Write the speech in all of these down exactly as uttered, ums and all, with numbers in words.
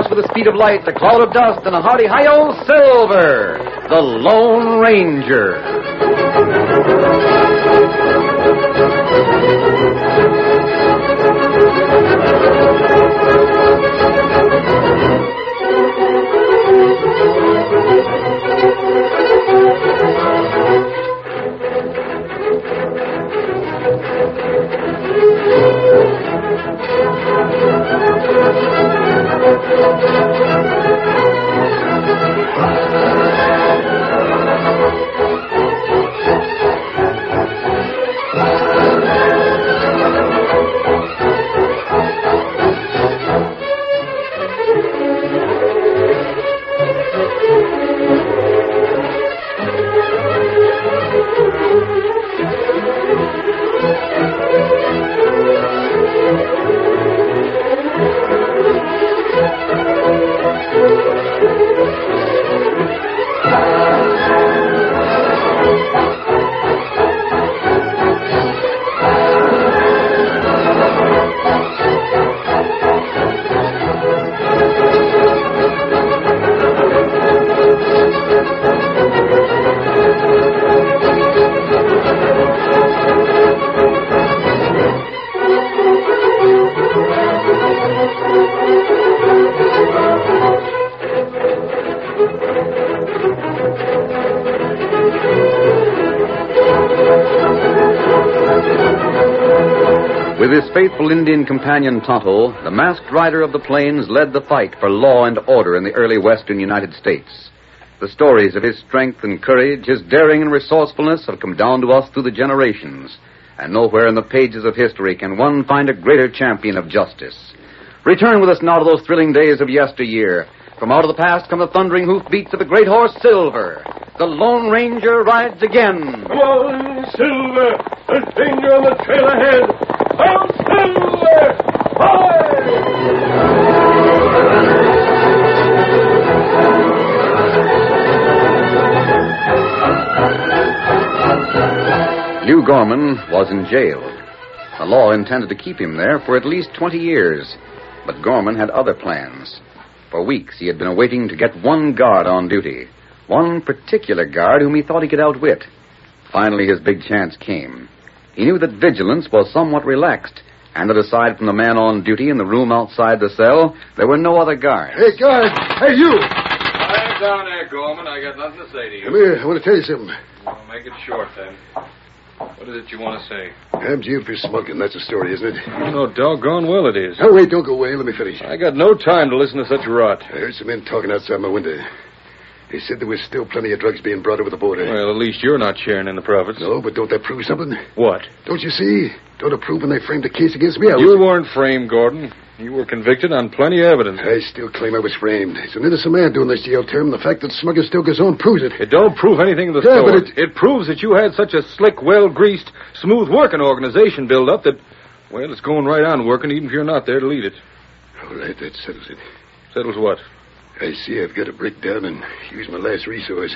horse with the speed of light, a cloud of dust, and a hearty hi-yo, Silver, the Lone Ranger. With his faithful Indian companion Tonto, the masked rider of the plains led the fight for law and order in the early western United States. The stories of his strength and courage, his daring and resourcefulness have come down to us through the generations, and nowhere in the pages of history can one find a greater champion of justice. Return with us now to those thrilling days of yesteryear. From out of the past come the thundering hoofbeats of the great horse Silver. The Lone Ranger rides again. Come on, Silver! There's danger on the trail ahead! Oh, Silver! Hi! Lew Gorman was in jail. The law intended to keep him there for at least twenty years. But Gorman had other plans. For weeks he had been waiting to get one guard on duty. One particular guard whom he thought he could outwit. Finally, his big chance came. He knew that vigilance was somewhat relaxed, and that aside from the man on duty in the room outside the cell, there were no other guards. Hey, guard! Hey, you! Quiet down there, Gorman. I got nothing to say to you. Come here. I want to tell you something. Well, make it short, then. What is it you want to say? I'm jailed for smuggling. That's the story, isn't it? You know doggone well it is. Oh, wait, don't go away. Let me finish. I got no time to listen to such rot. I heard some men talking outside my window. They said there was still plenty of drugs being brought over the border. Well, at least you're not sharing in the profits. No, but don't that prove something? What? Don't you see? Don't it prove when they framed a case against me? I You was... weren't framed, Gordon. You were convicted on plenty of evidence. I still claim I was framed. It's an innocent man doing this jail term. The fact that smuggler still goes on proves it. It don't prove anything of the Yeah, sort. but it... It proves that you had such a slick, well-greased, smooth-working organization built up that, well, it's going right on working even if you're not there to lead it. All right, that settles it. Settles what? I see I've got to break down and use my last resource.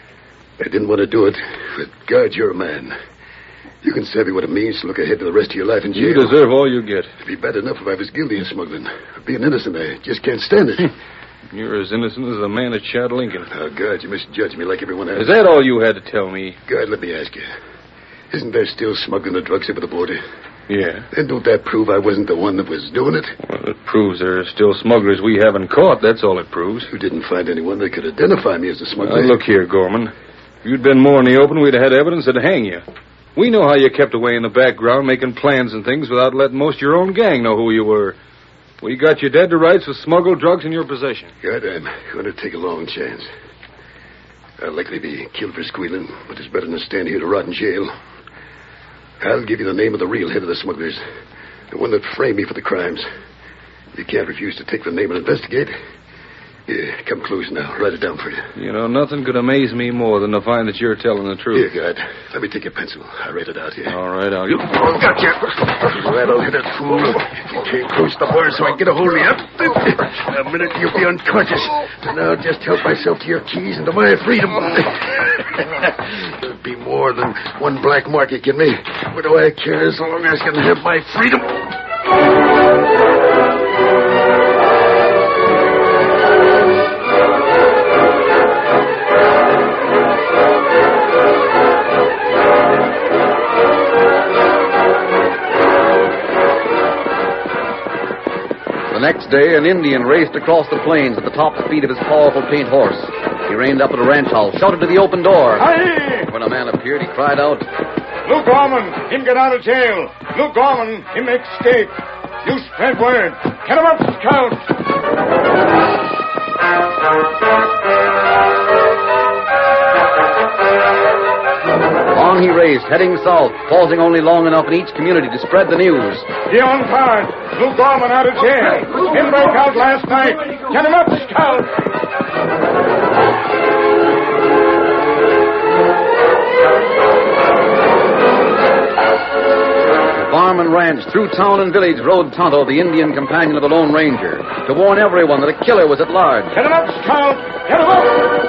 I didn't want to do it, but God, you're a man. You can savvy what it means to look ahead to the rest of your life in jail. You deserve all you get. It'd be bad enough if I was guilty of smuggling. Being innocent, I just can't stand it. You're as innocent as the man that shot Lincoln. Oh, God, you misjudge me like everyone else. Is that all you had to tell me? God, let me ask you. Isn't there still smuggling the drugs over the border? Yeah. Then don't that prove I wasn't the one that was doing it? Well, it proves there are still smugglers we haven't caught. That's all it proves. You didn't find anyone that could identify me as a smuggler. Now, look here, Gorman. If you'd been more in the open, we'd have had evidence that'd hang you. We know how you kept away in the background making plans and things without letting most of your own gang know who you were. We got you dead to rights with smuggled drugs in your possession. God, I'm going to take a long chance. I'll likely be killed for squealing, but it's better than to stand here to rot in jail. I'll give you the name of the real head of the smugglers, the one that framed me for the crimes. You can't refuse to take the name and investigate. Here, come close now. Write it down for you. You know, nothing could amaze me more than to find that you're telling the truth. Here, God. Let me take your pencil. I'll write it out here. All right, I'll... Oh, gotcha. You rattle-headed fool. You came close to the bar so I can get a hold of you. In a minute, you'll be unconscious. And I'll just help myself to your keys and to my freedom. There'll be more than one black mark you give me. What do I care as long as I can have my freedom? next day, an Indian raced across the plains at the top speed of his powerful paint horse. He reined up at a ranch house, shouted to the open door. Aye! When a man appeared, he cried out, Luke Gorman, him get out of jail. Luke Gorman, him escape. You spread word. Get him up, Scout. On he raced, heading south, pausing only long enough in each community to spread the news. Be on guard. Luke Gorman out of jail. Him broke out last night. Get him up, Scout. Farm and ranch, through town and village, rode Tonto, the Indian companion of the Lone Ranger, to warn everyone that a killer was at large. Get him up, Scout. Get him up.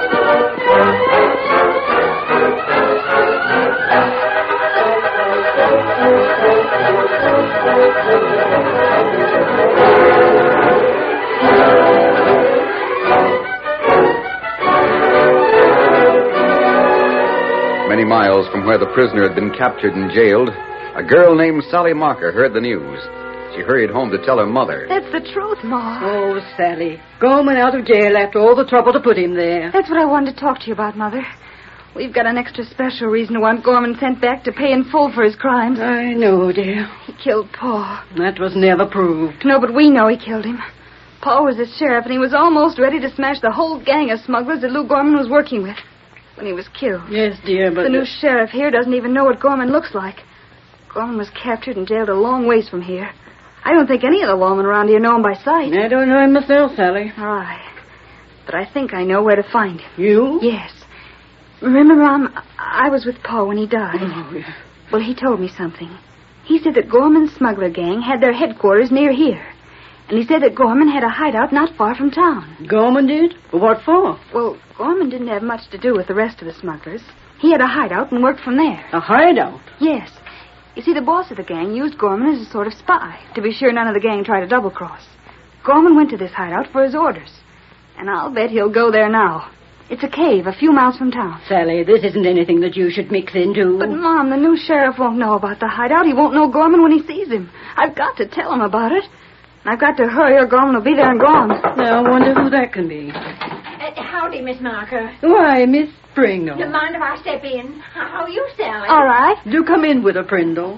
Many miles from where the prisoner had been captured and jailed, a girl named Sally Marker heard the news. She hurried home to tell her mother. That's the truth, Ma. Oh, Sally. Gorman out of jail after all the trouble to put him there. That's what I wanted to talk to you about, Mother. We've got an extra special reason to want Gorman sent back to pay in full for his crimes. I know, dear. He killed Paul. That was never proved. No, but we know he killed him. Paul was his sheriff, and he was almost ready to smash the whole gang of smugglers that Lou Gorman was working with when he was killed. Yes, dear, but... The new sheriff here doesn't even know what Gorman looks like. Gorman was captured and jailed a long ways from here. I don't think any of the lawmen around here know him by sight. I don't know him myself, Sally. All right. But I think I know where to find him. You? Yes. Remember, Mom, I was with Paul when he died. Oh, yeah. Well, he told me something. He said that Gorman's smuggler gang had their headquarters near here. And he said that Gorman had a hideout not far from town. Gorman did? What for? Well, Gorman didn't have much to do with the rest of the smugglers. He had a hideout and worked from there. A hideout? Yes. You see, the boss of the gang used Gorman as a sort of spy, to be sure none of the gang tried to double-cross. Gorman went to this hideout for his orders. And I'll bet he'll go there now. It's a cave a few miles from town. Sally, this isn't anything that you should mix into. But, Mom, the new sheriff won't know about the hideout. He won't know Gorman when he sees him. I've got to tell him about it. And I've got to hurry or Gorman will be there and gone. Now, I wonder who that can be. Uh, howdy, Miss Marker. Why, Miss Pringle. Do you mind if I step in? How are you, Sally? All right. Do come in with her, Prindle.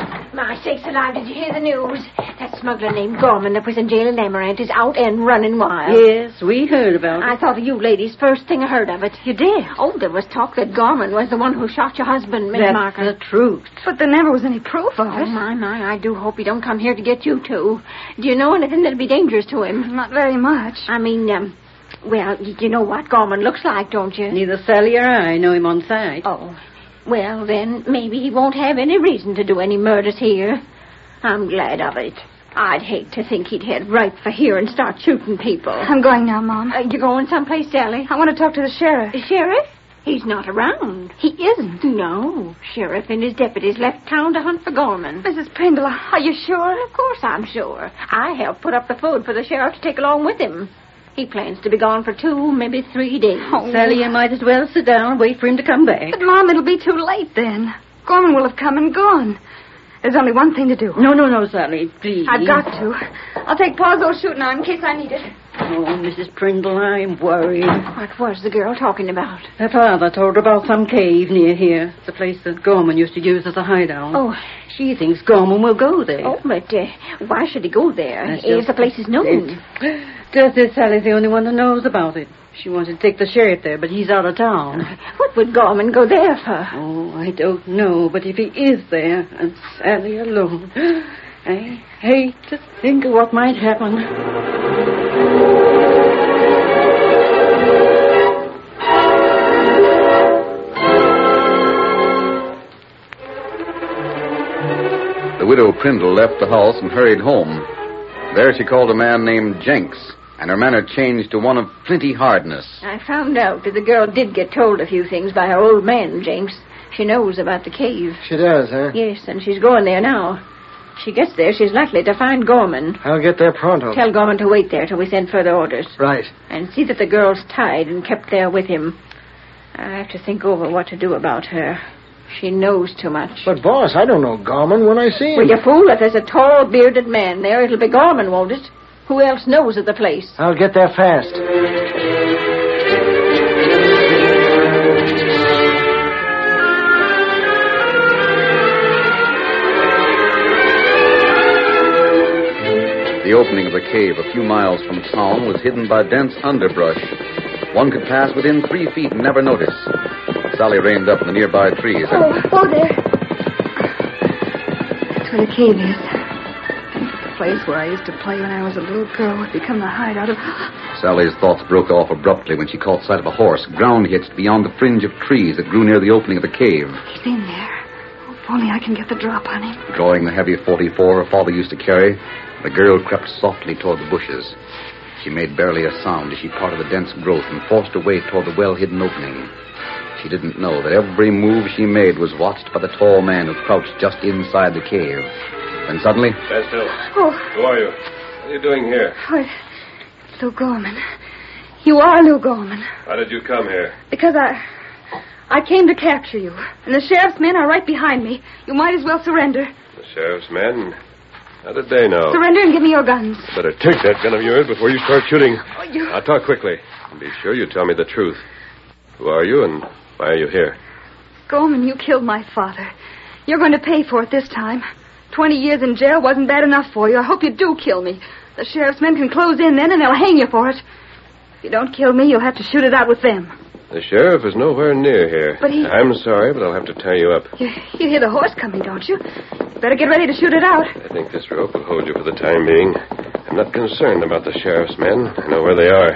My sakes alive, did you hear the news? That smuggler named Gorman that was in jail in Amaranth is out and running wild. Yes, we heard about it. I thought of you ladies first thing I heard of it. You did? Oh, there was talk that Gorman was the one who shot your husband, Miss That's Marker. the truth. But there never was any proof of Oh, it. my, my, I do hope he don't come here to get you, too. Do you know anything that'll be dangerous to him? Not very much. I mean, um, well, y- you know what Gorman looks like, don't you? Neither Sally or I know him on sight. Oh, well, then, maybe he won't have any reason to do any murders here. I'm glad of it. I'd hate to think he'd head right for here and start shooting people. I'm going now, Mom. Uh, you going someplace, Sally? I want to talk to the sheriff. The sheriff? He's not around. He isn't. No. Sheriff and his deputies left town to hunt for Gorman. Missus Prindle, are you sure? Of course I'm sure. I helped put up the food for the sheriff to take along with him. He plans to be gone for two, maybe three days. Oh, Sally, you might as well sit down and wait for him to come back. But, Mom, it'll be too late then. Gorman will have come and gone. There's only one thing to do. No, no, no, Sally, please. I've got to. I'll take Paul's old shooting arm in case I need it. Oh, Missus Prindle, I'm worried. What was the girl talking about? Her father told her about some cave near here. It's a place that Gorman used to use as a hideout. Oh. She thinks Gorman will go there. Oh, but uh, why should he go there That's if just- the place is known? It's just that Sally's the only one that knows about it. She wanted to take the sheriff there, but he's out of town. What would Gorman go there for? Oh, I don't know, but if he is there, and Sally alone, I hate to think of what might happen. The widow Prindle left the house and hurried home. There she called a man named Jenks, and her manner changed to one of flinty hardness. I found out that the girl did get told a few things by her old man, James. She knows about the cave. She does, huh? Yes, and she's going there now. She gets there, she's likely to find Gorman. I'll get there pronto. Tell Gorman to wait there till we send further orders. Right. And see that the girl's tied and kept there with him. I have to think over what to do about her. She knows too much. But, boss, I don't know Gorman when I see him. Well, you fool, if there's a tall, bearded man there, it'll be Gorman, won't it? Who else knows of the place? I'll get there fast. The opening of the cave a few miles from town was hidden by dense underbrush. One could pass within three feet and never notice. Sally reined up in the nearby trees. And... Oh, oh, there. That's where the cave is. The place where I used to play when I was a little girl would become the hideout of... Sally's thoughts broke off abruptly when she caught sight of a horse, ground-hitched beyond the fringe of trees that grew near the opening of the cave. He's in there. Oh, if only I can get the drop on him. Drawing the heavy forty-four her father used to carry, the girl crept softly toward the bushes. She made barely a sound as she parted the dense growth and forced her way toward the well-hidden opening. She didn't know that every move she made was watched by the tall man who crouched just inside the cave. Then suddenly... Stand still. Oh. Who are you? What are you doing here? Oh, it's Lou Gorman. You are Lou Gorman. How did you come here? Because I... I came to capture you. And the sheriff's men are right behind me. You might as well surrender. The sheriff's men? How did they know? Surrender and give me your guns. Better take that gun of yours before you start shooting. Oh, you... Now, talk quickly. And be sure you tell me the truth. Who are you and why are you here? Gorman, you killed my father. You're going to pay for it this time. Twenty years in jail wasn't bad enough for you. I hope you do kill me. The sheriff's men can close in then and they'll hang you for it. If you don't kill me, you'll have to shoot it out with them. The sheriff is nowhere near here. But he... I'm sorry, but I'll have to tie you up. You, you hear the horse coming, don't you? Better get ready to shoot it out. I think this rope will hold you for the time being. I'm not concerned about the sheriff's men. I know where they are.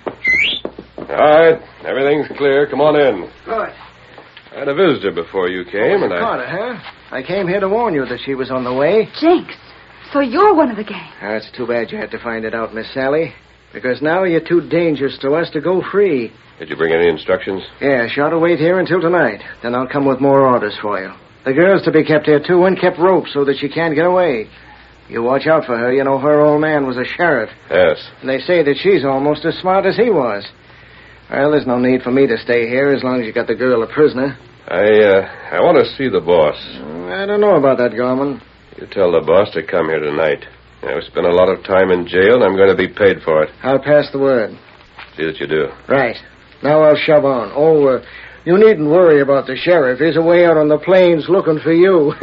All right, everything's clear. Come on in. Good. I had a visitor before you came, and I... Carter, huh? I came here to warn you that she was on the way. Jenks, so you're one of the gang. Ah, it's too bad you had to find it out, Miss Sally. Because now you're too dangerous to us to go free. Did you bring any instructions? Yeah, she ought to wait here until tonight. Then I'll come with more orders for you. The girl's to be kept here, too, and kept roped so that she can't get away. You watch out for her. You know her old man was a sheriff. Yes. And they say that she's almost as smart as he was. Well, there's no need for me to stay here as long as you got the girl a prisoner. I, uh, I want to see the boss. I don't know about that, Gorman. You tell the boss to come here tonight. I've spent a lot of time in jail, and I'm going to be paid for it. I'll pass the word. See that you do. Right. Now I'll shove on. Oh, uh, you needn't worry about the sheriff. He's away out on the plains looking for you.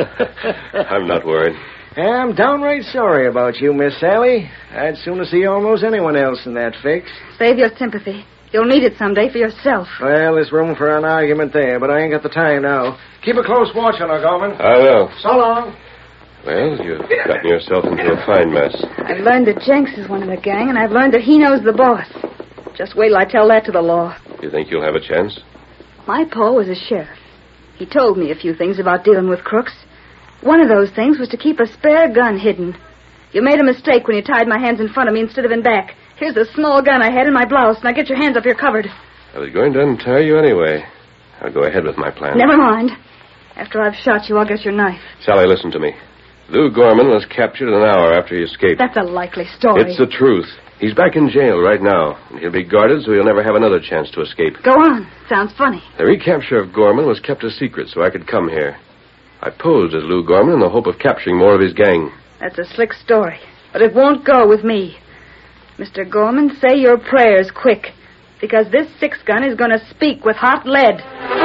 I'm not worried. I'm downright sorry about you, Miss Sally. I'd sooner see almost anyone else in that fix. Save your sympathy. You'll need it someday for yourself. Well, there's room for an argument there, but I ain't got the time now. Keep a close watch on her, Gorman. I will. So long. Well, you've gotten yourself into a fine mess. I've learned that Jenks is one of the gang, and I've learned that he knows the boss. Just wait till I tell that to the law. You think you'll have a chance? My pa was a sheriff. He told me a few things about dealing with crooks. One of those things was to keep a spare gun hidden. You made a mistake when you tied my hands in front of me instead of in back. Here's the small gun I had in my blouse. Now get your hands up. You're covered. I was going to untie you anyway. I'll go ahead with my plan. Never mind. After I've shot you, I'll get your knife. Sally, listen to me. Lou Gorman was captured an hour after he escaped. That's a likely story. It's the truth. He's back in jail right now, and he'll be guarded so he'll never have another chance to escape. Go on. Sounds funny. The recapture of Gorman was kept a secret so I could come here. I posed as Lou Gorman in the hope of capturing more of his gang. That's a slick story, but it won't go with me. Mister Gorman, say your prayers quick, because this six-gun is going to speak with hot lead.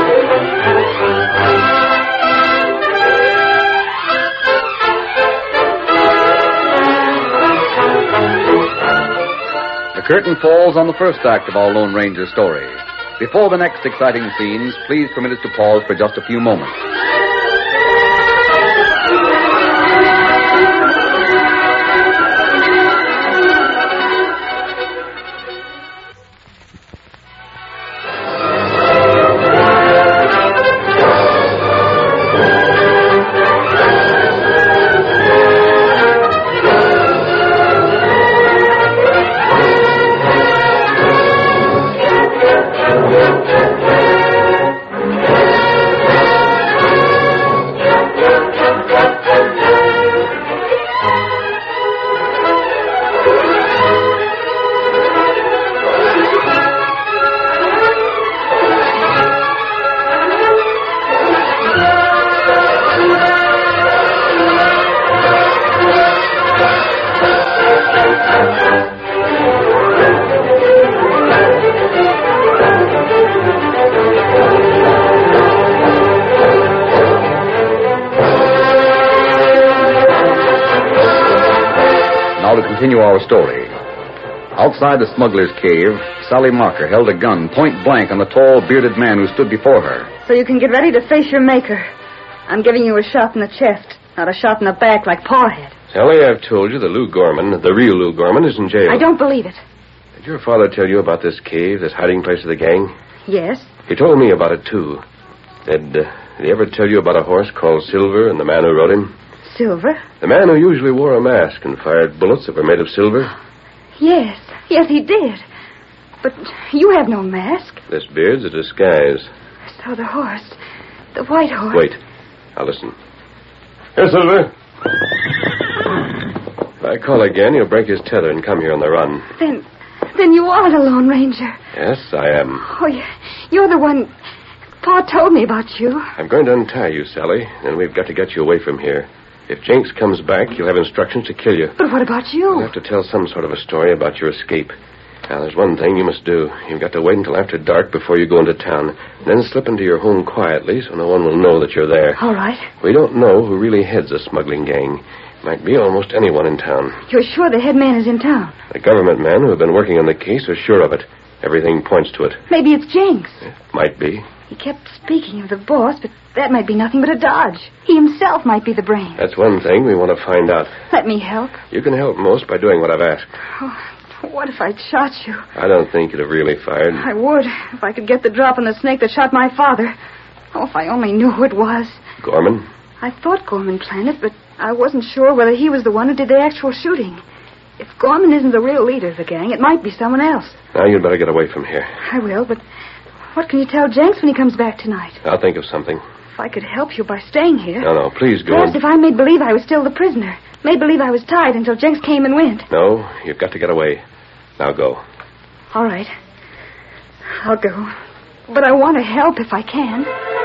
The curtain falls on the first act of our Lone Ranger story. Before the next exciting scenes, please permit us to pause for just a few moments. continue our story. Outside the smuggler's cave, Sally Marker held a gun point blank on the tall, bearded man who stood before her. So you can get ready to face your maker. I'm giving you a shot in the chest, not a shot in the back like Pa had. Sally, I've told you that Lou Gorman, the real Lou Gorman, is in jail. I don't believe it. Did your father tell you about this cave, this hiding place of the gang? Yes. He told me about it, too. Did, uh, did he ever tell you about a horse called Silver and the man who rode him? Silver? The man who usually wore a mask and fired bullets that were made of silver? Yes. Yes, he did. But you have no mask. This beard's a disguise. So the horse, the white horse... Wait. Now listen. Here, Silver. If I call again, you'll break his tether and come here on the run. Then, then you are the Lone Ranger. Yes, I am. Oh, you're the one... Pa told me about you. I'm going to untie you, Sally, and we've got to get you away from here. If Jenks comes back, he'll have instructions to kill you. But what about you? You'll have to tell some sort of a story about your escape. Now, there's one thing you must do. You've got to wait until after dark before you go into town. Then slip into your home quietly so no one will know that you're there. All right. We don't know who really heads the smuggling gang. Might be almost anyone in town. You're sure the head man is in town? The government men who have been working on the case are sure of it. Everything points to it. Maybe it's Jenks. It might be. He kept speaking of the boss, but that might be nothing but a dodge. He himself might be the brain. That's one thing we want to find out. Let me help. You can help most by doing what I've asked. Oh, what if I'd shot you? I don't think you'd have really fired. I would, if I could get the drop on the snake that shot my father. Oh, if I only knew who it was. Gorman? I thought Gorman planned it, but I wasn't sure whether he was the one who did the actual shooting. If Gorman isn't the real leader of the gang, it might be someone else. Now you'd better get away from here. I will, but what can you tell Jenks when he comes back tonight? I'll think of something. If I could help you by staying here. No, no, please go. Perhaps if I made believe I was still the prisoner. Made believe I was tied until Jenks came and went. No, you've got to get away. Now go. All right. I'll go. But I want to help if I can.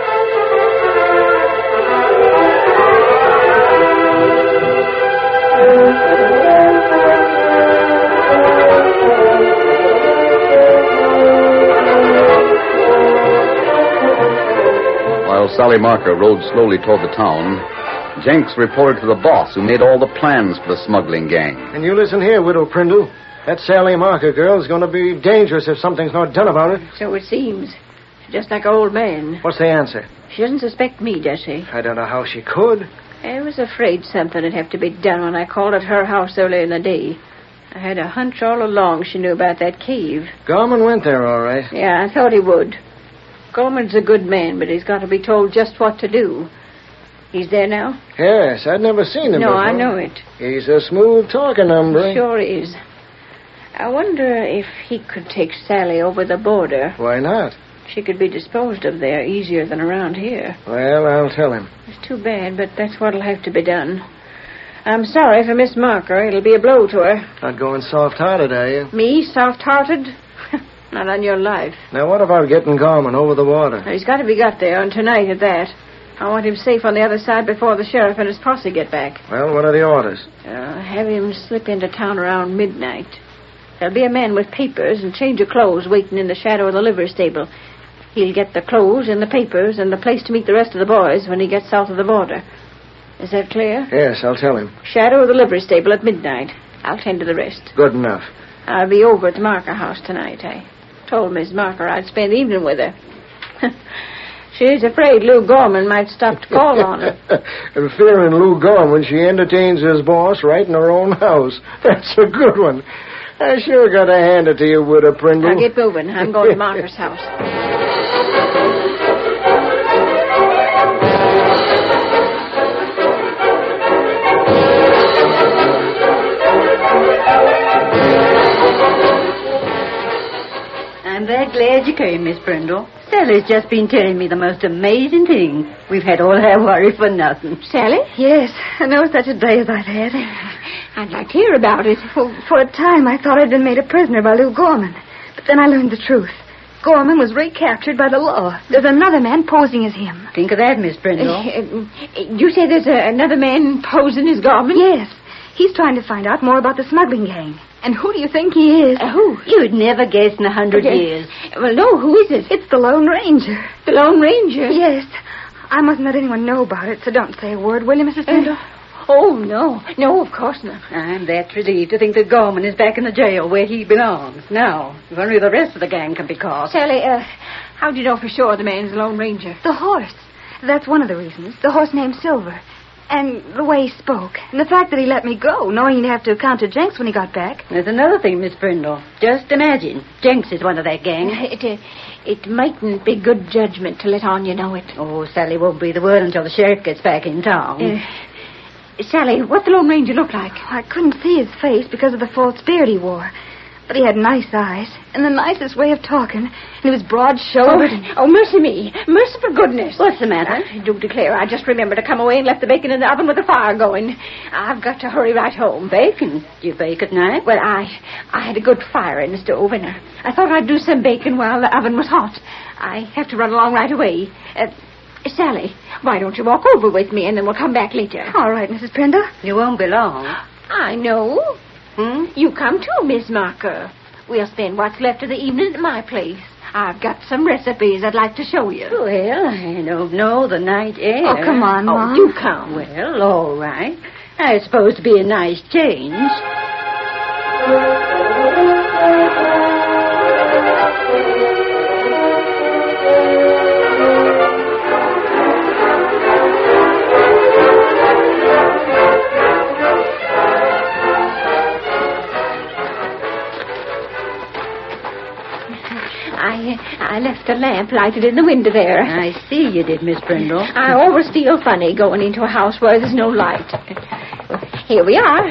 While Sally Marker rode slowly toward the town, Jenks reported to the boss who made all the plans for the smuggling gang. And you listen here, Widow Prindle. That Sally Marker girl's going to be dangerous if something's not done about it. So it seems. Just like an old man. What's the answer? She doesn't suspect me, does she? I don't know how she could. I was afraid something would have to be done when I called at her house earlier in the day. I had a hunch all along she knew about that cave. Gorman went there, all right. Yeah, I thought he would. Gorman's a good man, but he's got to be told just what to do. He's there now? Yes, I'd never seen him No, before. I know it. He's a smooth-talking hombre. Sure is. I wonder if he could take Sally over the border. Why not? She could be disposed of there easier than around here. Well, I'll tell him. It's too bad, but that's what'll have to be done. I'm sorry for Miss Marker. It'll be a blow to her. Not going soft-hearted, are you? Me, soft-hearted? Not on your life. Now, what about getting Gorman over the water? He's got to be got there, and tonight at that. I want him safe on the other side before the sheriff and his posse get back. Well, what are the orders? Uh, have him slip into town around midnight. There'll be a man with papers and change of clothes waiting in the shadow of the livery stable. He'll get the clothes and the papers and the place to meet the rest of the boys when he gets south of the border. Is that clear? Yes, I'll tell him. Shadow of the livery stable at midnight. I'll tend to the rest. Good enough. I'll be over at the Marker house tonight. I told Miss Marker I'd spend the evening with her. She's afraid Lou Gorman might stop to call on her. And fearing Lou Gorman, she entertains his boss right in her own house. That's a good one. I sure got to hand it to you, Widow Prindle. Now get moving. I'm going to Marker's house. I'm very glad you came, Miss Prindle. Sally's just been telling me the most amazing thing. We've had all our worry for nothing. Sally? Yes, I know such a day as I've had. I'd like to hear about it. For, for a time, I thought I'd been made a prisoner by Lou Gorman. But then I learned the truth. Gorman was recaptured by the law. There's another man posing as him. Think of that, Miss Prindle. Uh, uh, you say there's a, another man posing as Gorman? Yes. He's trying to find out more about the smuggling gang. And who do you think he is? Uh, who? You'd never guess in a hundred Okay. years. Well, no, who is it? It's the Lone Ranger. The Lone Ranger? Yes. I mustn't let anyone know about it, so don't say a word, will you, Missus Prindle? Uh, Oh, no. No, of course not. I'm that relieved to think that Gorman is back in the jail where he belongs. Now, if only the rest of the gang can be caught. Sally, uh, how do you know for sure the man's the Lone Ranger? The horse. That's one of the reasons. The horse named Silver. And the way he spoke. And the fact that he let me go, knowing he'd have to account to Jenks when he got back. There's another thing, Miss Brindle. Just imagine. Jenks is one of that gang. It, uh, it mightn't be good judgment to let on you know it. Oh, Sally won't breathe a word until the sheriff gets back in town. Uh, Sally, what the Lone Ranger look like? I couldn't see his face because of the false beard he wore. But he had nice eyes and the nicest way of talking. And he was broad-shouldered. Oh, and... oh, mercy me. Merciful goodness. What's the matter? I do declare, I just remembered to come away and left the bacon in the oven with the fire going. I've got to hurry right home. Bacon? Do you bake at night? Well, I I had a good fire in the stove, and I, I thought I'd do some bacon while the oven was hot. I have to run along right away. Uh, Sally, why don't you walk over with me, and then we'll come back later. All right, Missus Prindle. You won't be long. I know. Hmm? You come too, Miss Marker. We'll spend what's left of the evening at my place. I've got some recipes I'd like to show you. Well, I don't know the night air. Oh, come on, Oh, Mom. you come. Well, all right. It's supposed to be a nice change. I, I left a lamp lighted in the window there. I see you did, Miss Brindle. I always feel funny going into a house where there's no light. Here we are.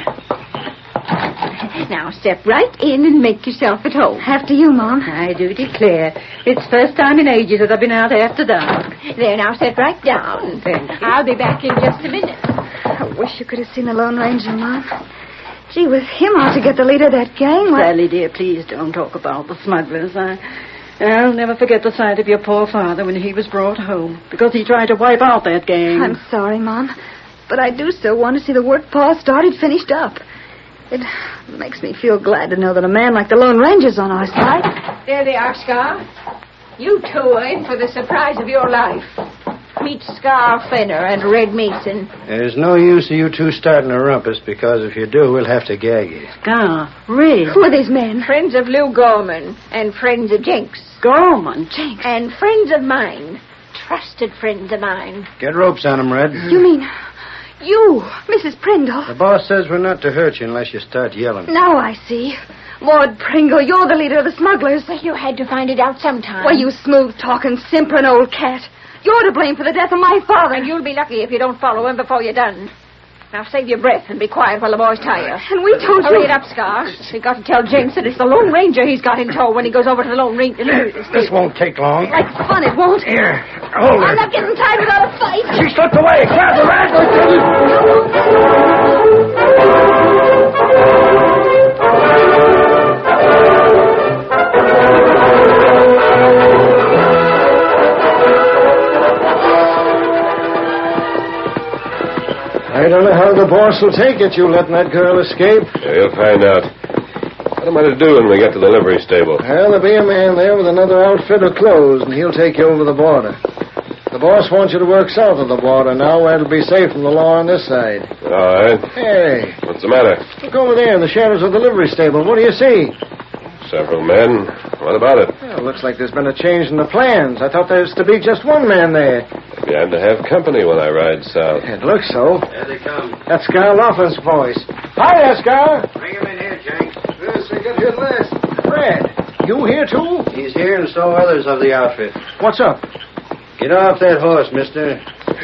Now step right in and make yourself at home. After you, Mom. I do declare. It's first time in ages that I've been out after dark. There, now sit right down. Thank you. I'll be back in just a minute. I wish you could have seen the Lone Ranger, Mom. Gee, with him out to get the leader of that gang, why... Sally, dear, please don't talk about the smugglers. I, I'll never forget the sight of your poor father when he was brought home, because he tried to wipe out that gang. I'm sorry, Mom, but I do still want to see the work Pa started finished up. It makes me feel glad to know that a man like the Lone Ranger's on our side. There they are, Scar. You two are in for the surprise of your life. Meet Scar Fenner and Red Mason. There's no use of you two starting a rumpus, because if you do, we'll have to gag you. Scar, Red. Who are these men? Friends of Lou Gorman and friends of Jenks. Gorman, Jenks. And friends of mine. Trusted friends of mine. Get ropes on 'em, Red. You mean you, Missus Prindle? The boss says we're not to hurt you unless you start yelling. Now I see. Lord Pringle, you're the leader of the smugglers. Well, you had to find it out sometime. Well, you smooth-talking, simpering old cat. You're to blame for the death of my father. And you'll be lucky if you don't follow him before you're done. Now save your breath and be quiet while the boys tie you. And we told Hurry you... it up, Scar. We've got to tell Jenks that it's the Lone Ranger he's got in tow when he goes over to the Lone Ranger. This won't take long. Like fun, it won't. Here, hold her. I'm not getting tired without a fight. She slipped away. Grab the rat. I don't know how the boss will take it, you letting that girl escape. Yeah, you'll find out. What am I to do when we get to the livery stable? Well, there'll be a man there with another outfit of clothes, and he'll take you over the border. The boss wants you to work south of the border now, where it'll be safe from the law on this side. All right. Hey, What's the matter? look over there in the shadows of the livery stable. What do you see? Several men. What about it? Well, looks like there's been a change in the plans. I thought there was to be just one man there. Maybe I'm to have company when I ride south. It looks so. There they come. That's Scar Laughlin's voice. Hi there, Scar. Bring him in here, Jenks. Yes, I got here last. Fred, you here too? He's here and so others of the outfit. What's up? Get off that horse, mister.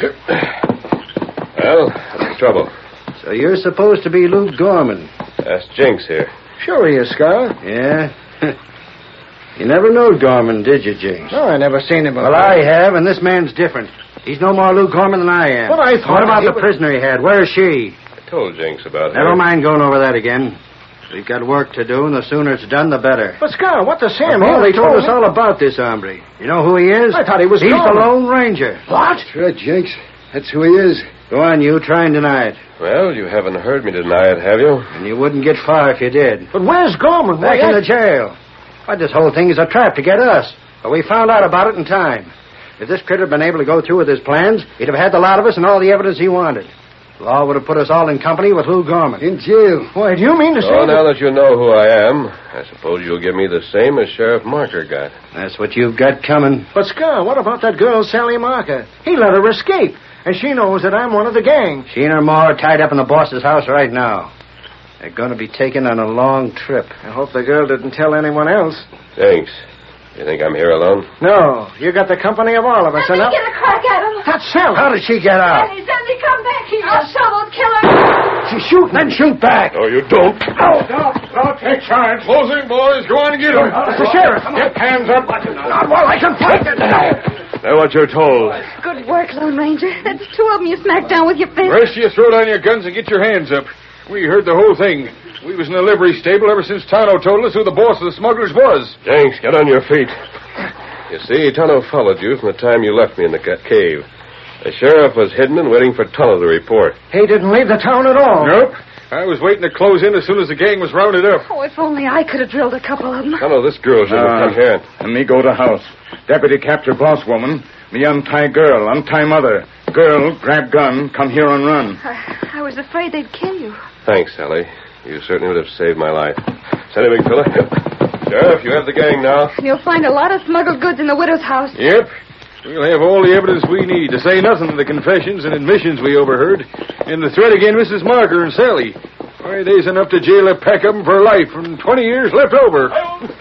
Well, what's the trouble? So you're supposed to be Luke Gorman. Ask Jenks here. Sure he is, Scar. Yeah? You never knowed Gorman, did you, Jenks? No, I never seen him before. Well, I have, and this man's different. He's no more Luke Gorman than I am. But I thought What about he the was- prisoner he had? Where is she? I told Jenks about her. Never mind going over that again. We've got work to do, and the sooner it's done, the better. But, Scar, what the Sam? Well, they told us me- all about this hombre. You know who he is? I thought he was He's Gorman. the Lone Ranger. What? That's right, Jenks. That's who he is. Go on, you. Try and deny it. Well, you haven't heard me deny it, have you? And you wouldn't get far if you did. But where's Gorman? Back Why, in I- the jail. Why, this whole thing is a trap to get us. But we found out about it in time. If this critter had been able to go through with his plans, he'd have had the lot of us and all the evidence he wanted. Law would have put us all in company with Lou Gorman. In jail. Why, do you mean to say... Oh, that- now that you know who I am, I suppose you'll give me the same as Sheriff Marker got. That's what you've got coming. But, Scar, what about that girl, Sally Marker? He let her escape, and she knows that I'm one of the gang. She and her ma are tied up in the boss's house right now. They're going to be taken on a long trip. I hope the girl didn't tell anyone else. Thanks. You think I'm here alone? No, you got the company of all of us. Let me enough. get a crack at him. That's Sally. How did she get out? Sandy, Sandy, come back here. I'll shovel killer. She's shooting. Then shoot back. No, you don't. No, no, no, take charge. Closing, boys. Go on and get him. It's the sheriff. Get hands up. Not while I can fight it. Now what you're told. Good work, Lone Ranger. That's two of them you smacked down with your fist. Rest of you throw down your guns and get your hands up. We heard the whole thing. We was in the livery stable ever since Tonto told us who the boss of the smugglers was. Jenks, get on your feet. You see, Tonto followed you from the time you left me in the ca- cave. The sheriff was hidden and waiting for Tonto to report. He didn't leave the town at all. Nope. I was waiting to close in as soon as the gang was rounded up. Oh, if only I could have drilled a couple of them. Tonto, this girl should have come here. And me go to house. Deputy capture boss woman. Me untie girl, untie mother. Girl, grab gun, come here and run. I, I was afraid they'd kill you. Thanks, Sally. You certainly would have saved my life. Steady, big fella. Sheriff, you have the gang now. You'll find a lot of smuggled goods in the widow's house. Yep. We'll have all the evidence we need, to say nothing of the confessions and admissions we overheard, and the threat against Missus Marker and Sally. Why, there's enough to jail a pack of them for life, and twenty years left over.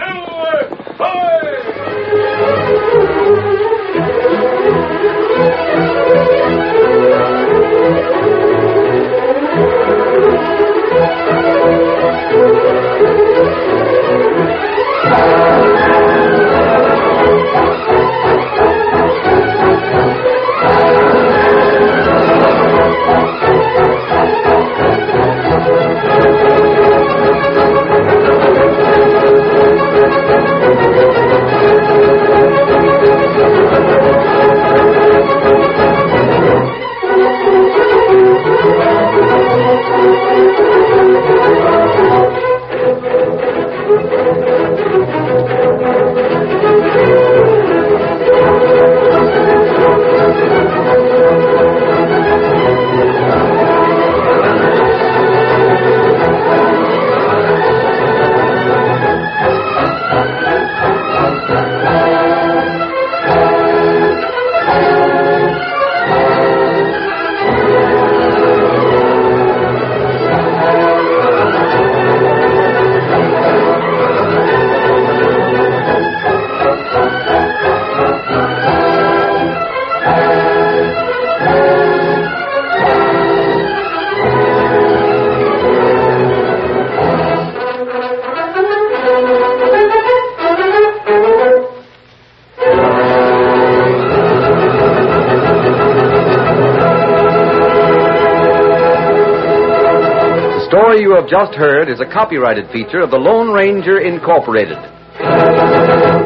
The story you have just heard is a copyrighted feature of the Lone Ranger Incorporated.